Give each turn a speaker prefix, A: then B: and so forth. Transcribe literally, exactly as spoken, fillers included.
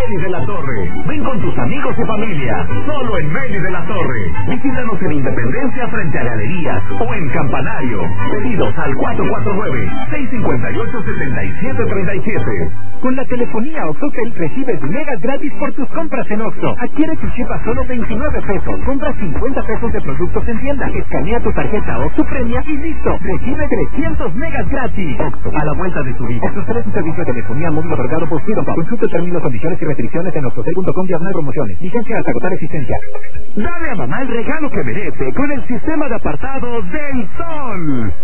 A: Meli de la Torre. Ven con tus amigos y familia, solo en Meli de la Torre. Visítanos en Independencia frente a Galerías o en Campanario. Pedidos al cuatro cuatro nueve, seis cinco ocho, siete siete tres siete.
B: Con la telefonía OXXOTEL recibes megas gratis por tus compras en Oxxo. Adquiere tu chip a solo veintinueve pesos. Compra cincuenta pesos de productos en tienda. Escanea tu tarjeta Oxxo Premia y listo. Recibe trescientos megas gratis. Oxxo, a la vuelta de tu vida. Oxxo es un servicio de telefonía móvil otorgado por Fido. Consulta términos, condiciones y restricciones en oxxotel punto com diagonal promociones. Licencia hasta agotar existencia.
A: Dale a mamá el regalo que merece con el sistema de apartado del Sol.